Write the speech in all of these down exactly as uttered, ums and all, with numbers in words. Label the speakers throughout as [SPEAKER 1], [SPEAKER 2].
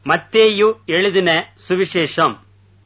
[SPEAKER 1] மத்தேயு எழுதின சுவிசேஷம்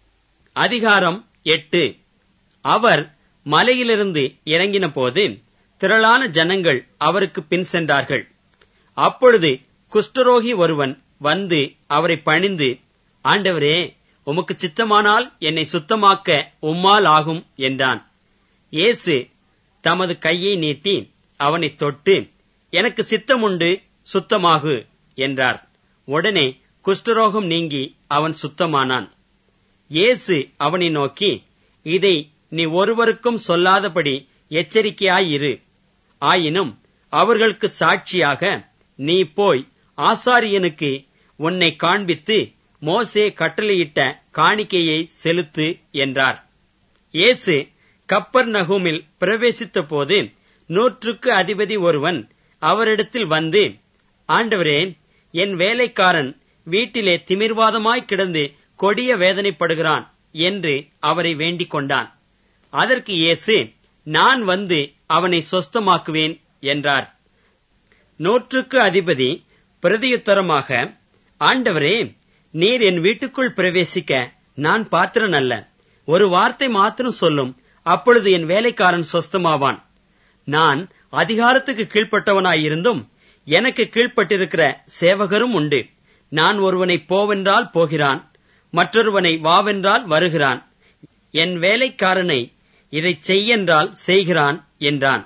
[SPEAKER 1] அதிகாரம் எட்டு. அவர் மலையிலிருந்து இறங்கின போது திரளான ஜனங்கள் அவருக்கு பின் சென்றார்கள். அப்பொழுது குஷ்டரோகி ஒருவன் வந்து அவரை பணிந்து, ஆண்டவரே, உமக்கு சித்தமானால் என்னை சுத்தமாக்க உம்மால் ஆகும் என்றான். இயேசு தமது கையை நீட்டி அவனை தொட்டு, எனக்கு சித்தமுண்டு, சுத்தமாகு என்றார். உடனே குஷ்டரோகம் நீங்கி அவன் சுத்தமானான். இயேசு அவனை நோக்கி, இதை நீ ஒருவருக்கும் சொல்லாதபடி எச்சரிக்கையாயிரு. ஆயினும் அவர்களுக்கு சாட்சியாக நீ போய் ஆசாரியனுக்கு உன்னை காண்பித்து மோசே கட்டளையிட்ட காணிக்கையை செலுத்து என்றார். இயேசு கப்பர்நகூமில் பிரவேசித்த போது நூற்றுக்கு அதிபதி ஒருவன் அவரிடத்தில் வந்து, ஆண்டவரே, என் வேலைக்காரன் வீட்டிலே திமிர்வாதமாய் கிடந்து கொடிய வேதனைப்படுகிறான் என்று அவரை வேண்டிக் கொண்டான். அதற்கு இயேசு, நான் வந்து அவனை சொஸ்தமாக்குவேன் என்றார். நூற்றுக்கு அதிபதி பிரதியுத்தரமாக, ஆண்டவரே, நீர் என் வீட்டுக்குள் பிரவேசிக்க நான் பாத்திரன் அல்ல. ஒரு வார்த்தை மாத்திரம் சொல்லும், அப்பொழுது என் வேலைக்காரன் சொஸ்தமாவான். நான் அதிகாரத்துக்கு கீழ்ப்பட்டவனாயிருந்தும் எனக்கு கீழ்ப்பட்டிருக்கிற சேவகரும் உண்டு. நான் ஒருவனை போவென்றால் போகிறான், மற்றொருவனை வாவென்றால் வருகிறான். என் வேலைக்காரனை இதை செய்யென்றால் செய்கிறான் என்றான்.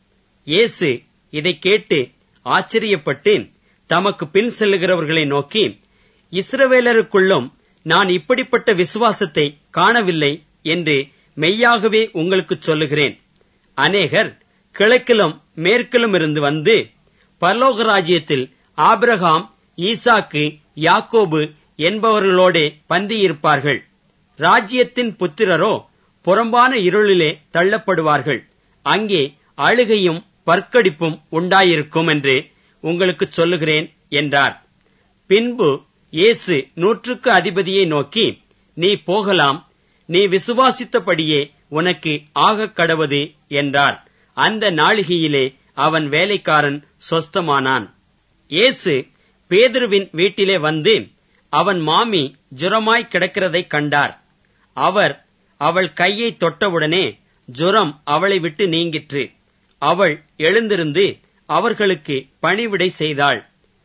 [SPEAKER 1] இயேசு இதை கேட்டு ஆச்சரியப்பட்டு தமக்கு பின் செல்லுகிறவர்களை நோக்கி, இஸ்ரவேலருக்குள்ளும் நான் இப்படிப்பட்ட விசுவாசத்தை காணவில்லை என்று மெய்யாகவே உங்களுக்கு சொல்லுகிறேன். அநேகர் கிழக்கிலும் மேற்கிலும் இருந்து வந்து பரலோக ராஜ்யத்தில் ஆபிரகாம், ஈசாக்கு, யாக்கோபு என்பவர்களோடே பந்தியிருப்பார்கள். ராஜ்யத்தின் புத்திரரோ புறம்பான இருளிலே தள்ளப்படுவார்கள். அங்கே அழுகையும் பற்கடிப்பும் உண்டாயிருக்கும் என்று உங்களுக்கு சொல்லுகிறேன் என்றார். பின்பு இயேசு நூற்றுக்கு அதிபதியை நோக்கி, நீ போகலாம், நீ விசுவாசித்தபடியே உனக்கு ஆகக் கடவது என்றார். அந்த நாளிகையிலே அவன் வேலைக்காரன் சொஸ்தமானான். இயேசு பேதுருவின் வீட்டிலே வந்து அவன் மாமி ஜுரமாய் கிடக்கிறதைக் கண்டார். அவர் அவள் கையை தொட்டவுடனே ஜுரம் அவளை விட்டு நீங்கிற்று. அவள் எழுந்திருந்து அவர்களுக்கு பணிவிடை செய்தாள்.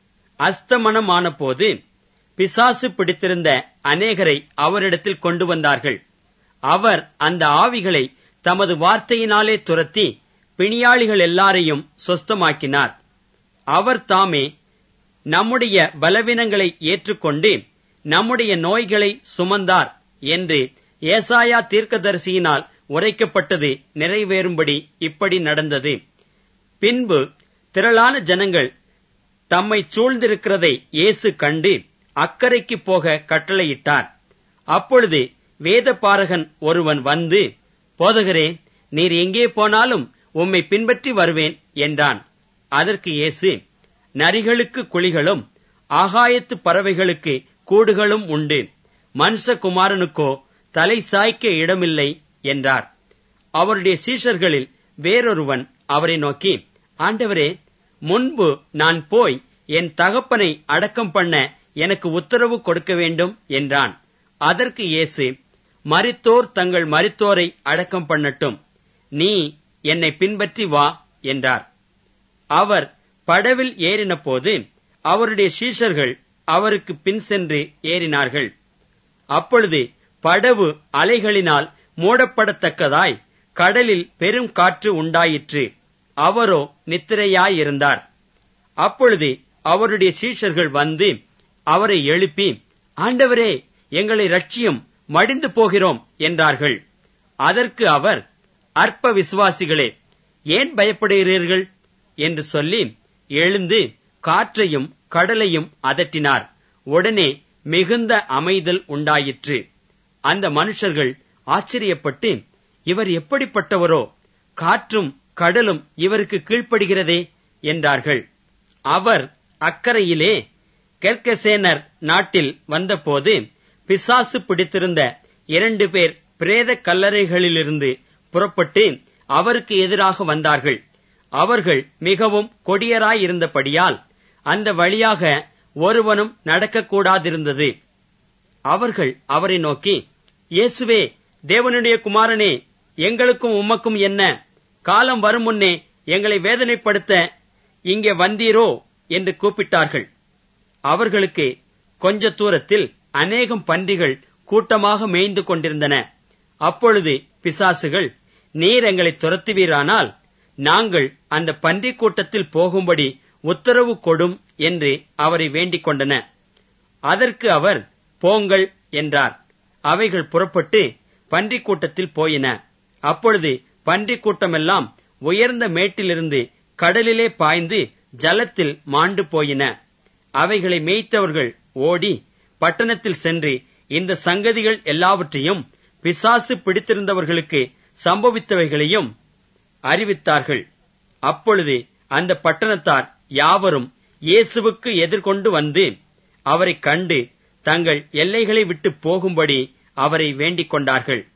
[SPEAKER 1] அஸ்தமனமான போது பிசாசு பிடித்திருந்த அநேகரை அவரிடத்தில் கொண்டு வந்தார்கள். அவர் அந்த ஆவிகளை தமது வார்த்தையினாலே துரத்தி பிணியாளிகள் எல்லாரையும் சொஸ்தமாக்கினார். அவர் தாமே நம்முடைய பலவீனங்களை ஏற்றுக்கொண்டு நம்முடைய நோய்களை சுமந்தார் என்று ஏசாயா தீர்க்கதரிசியினால் உரைக்கப்பட்டது நிறைவேறும்படி இப்படி நடந்தது. பின்பு திரளான ஜனங்கள் தம்மை சூழ்ந்திருக்கிறதை இயேசு கண்டு அக்கரைக்கு போக கட்டளையிட்டார். அப்பொழுது வேதபாரகன் ஒருவன் வந்து, போதகரே, நீர் எங்கே போனாலும் உம்மை பின்பற்றி வருவேன் என்றான். அதற்கு இயேசு, நரிகளுக்கு குழிகளும் ஆகாயத்து பறவைகளுக்கு கூடுகளும் உண்டு, மனுஷகுமாரனுக்கோ தலை சாய்க்க இடமில்லை என்றார். அவருடைய சீஷர்களில் வேறொருவன் அவரை நோக்கி, ஆண்டவரே, முன்பு நான் போய் என் தகப்பனை அடக்கம் பண்ண எனக்கு உத்தரவு கொடுக்க வேண்டும் என்றான். அதற்கு இயேசு, மரித்தோர் தங்கள் மரித்தோரை அடக்கம் பண்ணட்டும், நீ என்னை பின்பற்றி வா என்றார். அவர் படவில் ஏறின போது அவருடைய சீஷர்கள் அவருக்கு பின் சென்று ஏறினார்கள். அப்பொழுது படவு அலைகளினால் மூடப்படத்தக்கதாய் கடலில் பெரும் காற்று உண்டாயிற்று. அவரோ நித்திரையாயிருந்தார். அப்பொழுது அவருடைய சீஷர்கள் வந்து அவரை எழுப்பி, ஆண்டவரே, எங்களை ரட்சியும், மடிந்து போகிறோம் என்றார்கள். அதற்கு அவர், அற்ப விசுவாசிகளே, ஏன் பயப்படுகிறீர்கள் என்று சொல்லி எழுந்து காற்றையும் கடலையும் அதட்டினார். உடனே மிகுந்த அமைதல் உண்டாயிற்று. அந்த மனுஷர்கள் ஆச்சரியப்பட்டு, இவர் எப்படிப்பட்டவரோ, காற்றும் கடலும் இவருக்கு கீழ்ப்படுகிறதே என்றார்கள். அவர் அக்கரையிலே கெர்கசேனர் நாட்டில் வந்தபோது பிசாசு பிடித்திருந்த இரண்டு பேர் பிரேத கல்லறைகளிலிருந்து புறப்பட்டு அவருக்கு எதிராக வந்தார்கள். அவர்கள் மிகவும் கொடியராயிருந்தபடியால் அந்த வழியாக ஒருவனும் நடக்கக்கூடாதிருந்தது. அவர்கள் அவரை நோக்கி, இயேசுவே, தேவனுடைய குமாரனே, எங்களுக்கும் உமக்கும் என்ன? காலம் வரும் முன்னே எங்களை வேதனைப்படுத்த இங்கே வந்தீரோ என்று கூப்பிட்டார்கள். அவர்களுக்கு கொஞ்ச தூரத்தில் அநேகம் பன்றிகள் கூட்டமாக மேய்ந்து கொண்டிருந்தன. அப்பொழுது பிசாசுகள், நீர் எங்களை துரத்துவீரானால் நாங்கள் அந்த பன்றி கூட்டத்தில் போகும்படி உத்தரவு கொடும் என்று அவரை வேண்டிக் கொண்டன. அதற்கு அவர், போங்கள் என்றார். அவைகள் புறப்பட்டு பன்றி கூட்டத்தில் போயின. அப்பொழுது பன்றி கூட்டமெல்லாம் உயர்ந்த மேட்டிலிருந்து கடலிலே பாய்ந்து ஜலத்தில் மாண்டு போயின. அவைகளை மேய்த்தவர்கள் ஓடி பட்டணத்தில் சென்று இந்த சங்கதிகள் எல்லாவற்றையும் பிசாசு பிடித்திருந்தவர்களுக்கு சம்பவித்தவைகளையும் அறிவித்தார்கள். அப்பொழுது அந்த பட்டணத்தார் யாவரும் இயேசுவுக்கு எதிர்கொண்டு வந்து அவரை கண்டு தங்கள் எல்லைகளை விட்டு போகும்படி அவரை வேண்டிக் கொண்டார்கள்.